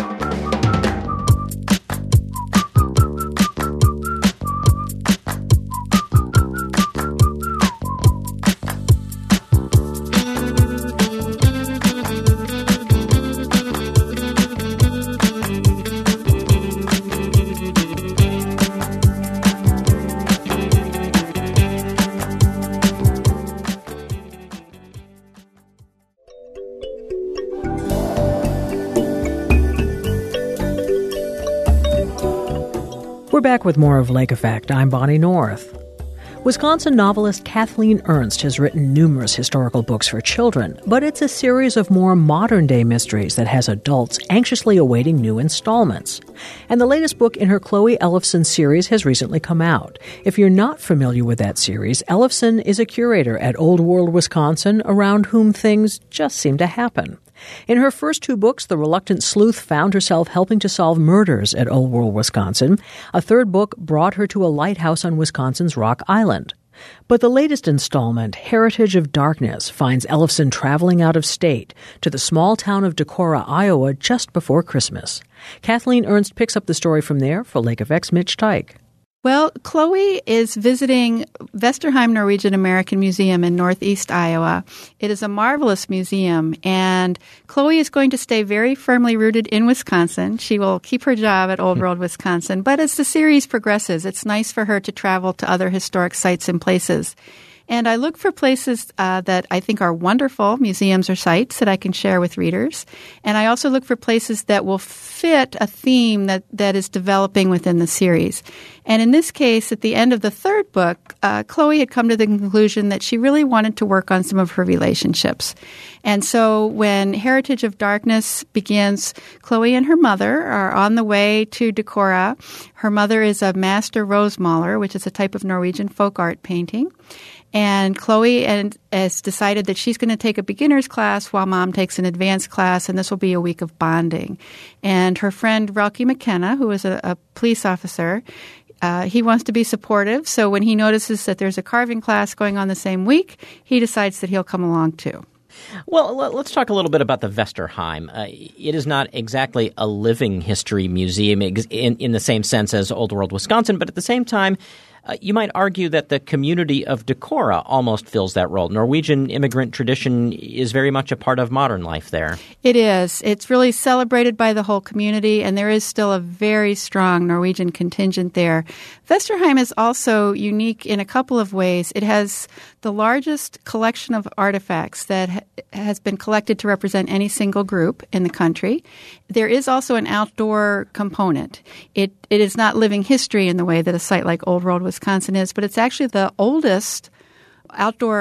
S1: We're back with more of Lake Effect. I'm Bonnie North. Wisconsin novelist Kathleen Ernst has written numerous historical books for children, but it's a series of more modern-day mysteries that has adults anxiously awaiting new installments. And the latest book in her Chloe Ellefson series has recently come out. If you're not familiar with that series, Ellefson is a curator at Old World Wisconsin around whom things just seem to happen. In her first two books, the reluctant sleuth found herself helping to solve murders at Old World Wisconsin. A third book brought her to a lighthouse on Wisconsin's Rock Island. But the latest installment, Heritage of Darkness, finds Ellefson traveling out of state to the small town of Decorah, Iowa, just before Christmas. Kathleen Ernst picks up the story from there for Lake Effect's Mitch Teich.
S10: Well, Chloe is visiting Vesterheim Norwegian American Museum in northeast Iowa. It is a marvelous museum, and Chloe is going to stay very firmly rooted in Wisconsin. She will keep her job at Old World Wisconsin, but as the series progresses, it's nice for her to travel to other historic sites and places. And I look for places uh, that I think are wonderful museums or sites that I can share with readers. And I also look for places that will fit a theme that, that is developing within the series. And in this case, at the end of the third book, uh, Chloe had come to the conclusion that she really wanted to work on some of her relationships. And so when Heritage of Darkness begins, Chloe and her mother are on the way to Decorah. Her mother is a master rosemaler, which is a type of Norwegian folk art painting. And Chloe and, has decided that she's going to take a beginner's class while Mom takes an advanced class, and this will be a week of bonding. And her friend Relke McKenna, who is a, a police officer, uh, he wants to be supportive. So when he notices that there's a carving class going on the same week, he decides that he'll come along too.
S5: Well, let's talk a little bit about the Vesterheim. Uh, it is not exactly a living history museum in, in the same sense as Old World Wisconsin, but at the same time, Uh, you might argue that the community of Decorah almost fills that role. Norwegian immigrant tradition is very much a part of modern life there.
S10: It is. It's really celebrated by the whole community, and there is still a very strong Norwegian contingent there. Vesterheim is also unique in a couple of ways. It has the largest collection of artifacts that ha- has been collected to represent any single group in the country. There is also an outdoor component. It It is not living history in the way that a site like Old World Wisconsin is, but it's actually the oldest outdoor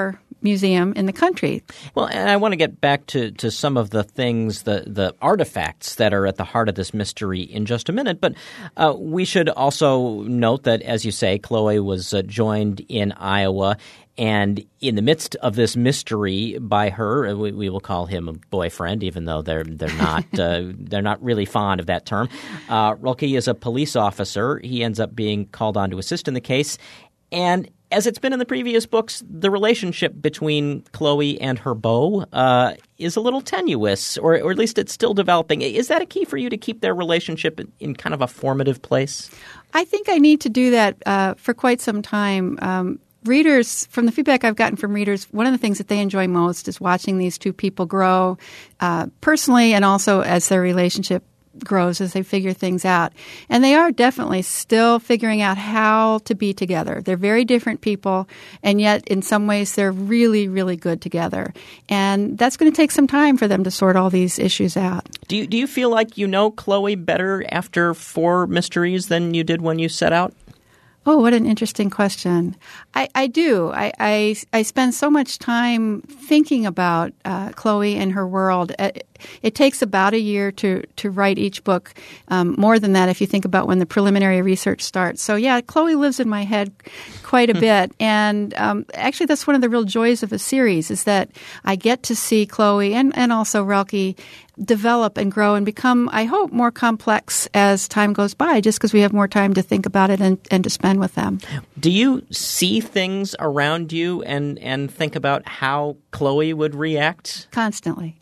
S10: museum in the country.
S5: Well, and I want to get back to, to some of the things, the, the artifacts that are at the heart of this mystery in just a minute. But uh, we should also note that, as you say, Chloe was uh, joined in Iowa. And in the midst of this mystery by her, we, we will call him a boyfriend, even though they're they're not uh, they're not really fond of that term. Uh, Relke is a police officer. He ends up being called on to assist in the case. And as it's been in the previous books, the relationship between Chloe and her beau uh, is a little tenuous, or, or at least it's still developing. Is that a key for you to keep their relationship in, in kind of a formative place?
S10: I think I need to do that uh, for quite some time. Um, Readers, from the feedback I've gotten from readers, one of the things that they enjoy most is watching these two people grow uh, personally and also as their relationship grows, as they figure things out. And they are definitely still figuring out how to be together. They're very different people, and yet in some ways they're really, really good together. And that's going to take some time for them to sort all these issues out.
S5: Do you, do you feel like you know Chloe better after four mysteries than you did when you set out?
S10: Oh, what an interesting question. I, I do. I, I, I spend so much time thinking about uh, Chloe and her world. It, it takes about a year to, to write each book, um, more than that if you think about when the preliminary research starts. So, yeah, Chloe lives in my head quite a bit. And um, actually, that's one of the real joys of a series is that I get to see Chloe and, and also Relke develop and grow and become, I hope, more complex as time goes by, just because we have more time to think about it and, and to spend with them.
S5: Do you see things around you and, and think about how Chloe would react?
S10: Constantly.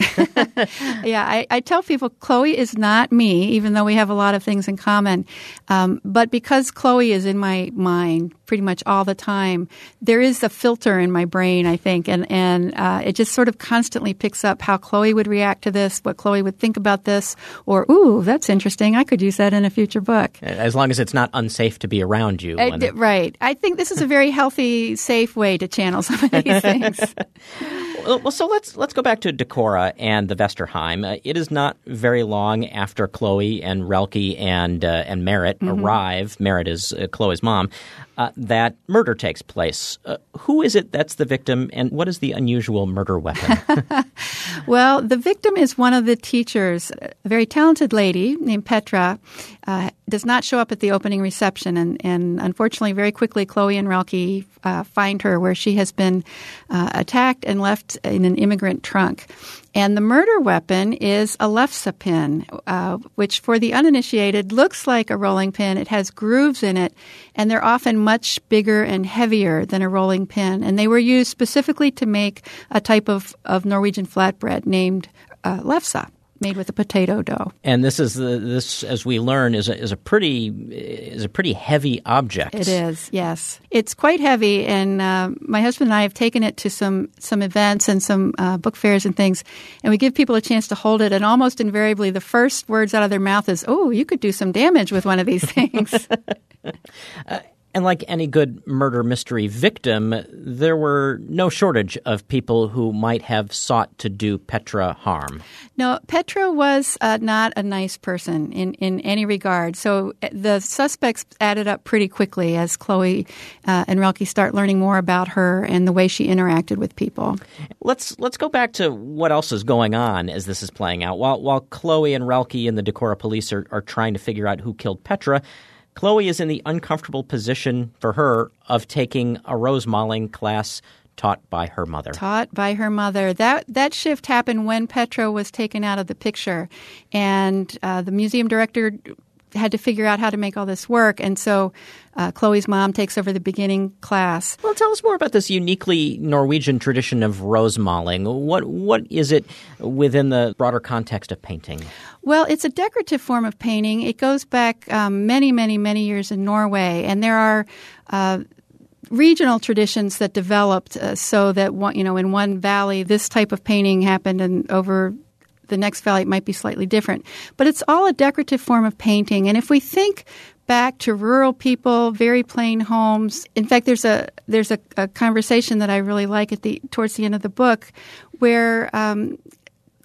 S10: Yeah, I, I tell people Chloe is not me, even though we have a lot of things in common. Um, but because Chloe is in my mind pretty much all the time, there is a filter in my brain, I think, and, and uh, it just sort of constantly picks up how Chloe would react to this, what Chloe would think about this, or, ooh, that's interesting. I could use that in a future book.
S5: As long as it's not unsafe to be around you.
S10: Uh, d- right. I think this is a very healthy, safe way to channel some of these things.
S5: Well, so let's let's go back to Decorah and the Vesterheim. Uh, it is not very long after Chloe and Relke and uh, and Merritt mm-hmm. arrive. Merritt is uh, Chloe's mom. Uh, that murder takes place. Uh, who is it that's the victim, and what is the unusual murder weapon?
S10: Well, the victim is one of the teachers, a very talented lady named Petra, uh, does not show up at the opening reception, and, and unfortunately, very quickly, Chloe and Relke uh, find her where she has been uh, attacked and left in an immigrant trunk. And the murder weapon is a lefse pin, uh, which for the uninitiated looks like a rolling pin. It has grooves in it, and they're often much bigger and heavier than a rolling pin. And they were used specifically to make a type of, of Norwegian flatbread named uh, lefse, made with a potato dough.
S5: And this is the, this, as we learn, is a, is a pretty is a pretty heavy object.
S10: It is, yes. It's quite heavy, and uh, my husband and I have taken it to some some events and some uh, book fairs and things, and we give people a chance to hold it, and almost invariably the first words out of their mouth is, "Oh, you could do some damage with one of these things."
S5: uh, And like any good murder mystery victim, there were no shortage of people who might have sought to do Petra harm.
S10: No, Petra was uh, not a nice person in, in any regard. So the suspects added up pretty quickly as Chloe uh, and Relke start learning more about her and the way she interacted with people.
S5: Let's let's go back to what else is going on as this is playing out. While while Chloe and Relke and the Decorah police are, are trying to figure out who killed Petra, Chloe is in the uncomfortable position for her of taking a Rosemalling class taught by her mother.
S10: Taught by her mother. That that shift happened when Petra was taken out of the picture, and uh, the museum director had to figure out how to make all this work. And so uh, Chloe's mom takes over the beginning class.
S5: Well, tell us more about this uniquely Norwegian tradition of Rosemalling. What What is it within the broader context of painting?
S10: Well, it's a decorative form of painting. It goes back um, many, many, many years in Norway. And there are uh, regional traditions that developed uh, so that, one, you know, in one valley, this type of painting happened, and over the next valley it might be slightly different. But it's all a decorative form of painting. And if we think back to rural people, very plain homes, in fact, there's a there's a, a conversation that I really like at the towards the end of the book where um,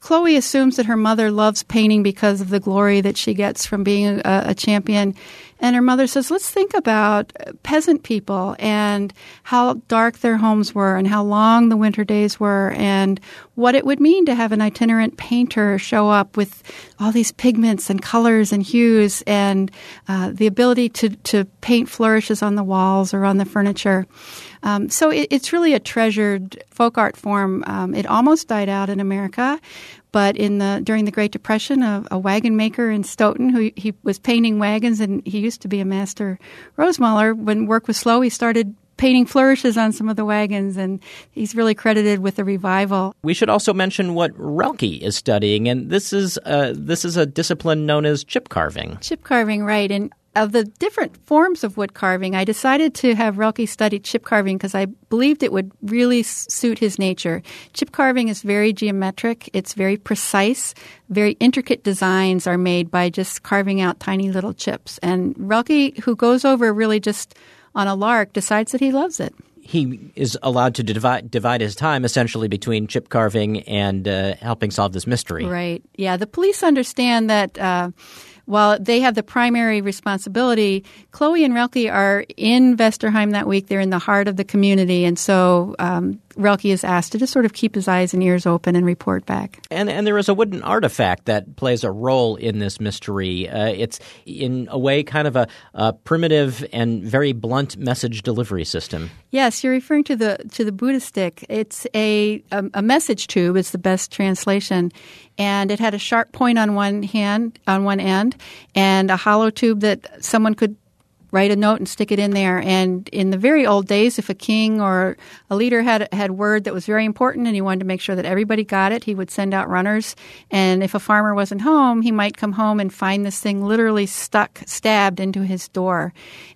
S10: Chloe assumes that her mother loves painting because of the glory that she gets from being a, a champion. And her mother says, let's think about peasant people and how dark their homes were and how long the winter days were and what it would mean to have an itinerant painter show up with all these pigments and colors and hues and uh, the ability to, to paint flourishes on the walls or on the furniture. Um, so it, it's really a treasured folk art form. Um, it almost died out in America. But in the during the Great Depression, a, a wagon maker in Stoughton, who he was painting wagons, and he used to be a master rosemuller. When work was slow, he started painting flourishes on some of the wagons, and he's really credited with the revival.
S5: We should also mention what Relke is studying, and this is uh, this is a discipline known as chip carving.
S10: Chip carving, right. And of the different forms of wood carving, I decided to have Relke study chip carving because I believed it would really suit his nature. Chip carving is very geometric. It's very precise. Very intricate designs are made by just carving out tiny little chips. And Relke, who goes over really just on a lark, decides that he loves it.
S5: He is allowed to divide, divide his time essentially between chip carving and uh, helping solve this mystery.
S10: Right. Yeah. The police understand that uh, while they have the primary responsibility, Chloe and Relke are in Vesterheim that week. They're in the heart of the community. And so um, Relke is asked to just sort of keep his eyes and ears open and report back.
S5: And and there is a wooden artifact that plays a role in this mystery. Uh, it's in a way kind of a, a primitive and very blunt message delivery system.
S10: Yes, you're referring to the to the Buddha stick. It's a, a a message tube. It's the best translation, and it had a sharp point on one hand on one end, and a hollow tube that someone could write a note and stick it in there. And in the very old days, if a king or a leader had had word that was very important and he wanted to make sure that everybody got it, he would send out runners. And if a farmer wasn't home, he might come home and find this thing literally stuck, stabbed into his door.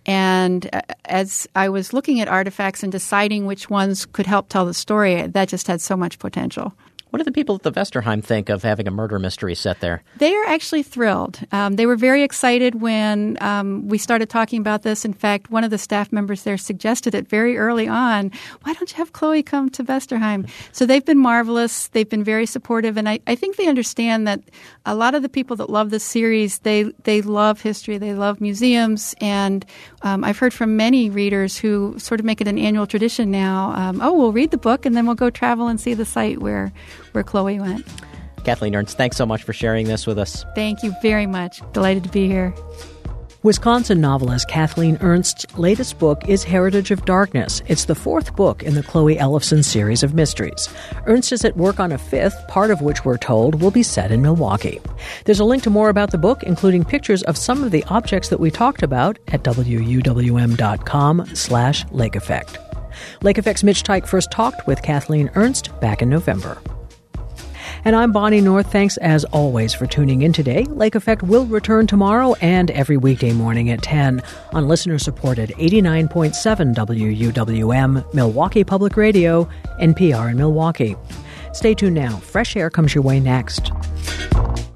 S10: And as I was looking at artifacts and deciding which ones could help tell the story, that just had so much potential.
S5: What do the people at the Vesterheim think of having a murder mystery set there?
S10: They are actually thrilled. Um, they were very excited when um, we started talking about this. In fact, one of the staff members there suggested it very early on. Why don't you have Chloe come to Vesterheim? So they've been marvelous. They've been very supportive. And I, I think they understand that a lot of the people that love this series, they, they love history. They love museums. And um, I've heard from many readers who sort of make it an annual tradition now. Um, oh, we'll read the book and then we'll go travel and see the site where where Chloe went.
S5: Kathleen Ernst, thanks so much for sharing this with us.
S10: Thank you very much. Delighted to be here.
S1: Wisconsin novelist Kathleen Ernst's latest book is Heritage of Darkness. It's the fourth book in the Chloe Ellefson series of mysteries. Ernst is at work on a fifth, part of which we're told will be set in Milwaukee. There's a link to more about the book, including pictures of some of the objects that we talked about at W U W M dot com slash Lake Effect. Lake Effect's Mitch Teich first talked with Kathleen Ernst back in November. And I'm Bonnie North. Thanks, as always, for tuning in today. Lake Effect will return tomorrow and every weekday morning at ten on listener-supported eighty-nine point seven W U W M, Milwaukee Public Radio, N P R in Milwaukee. Stay tuned now. Fresh Air comes your way next.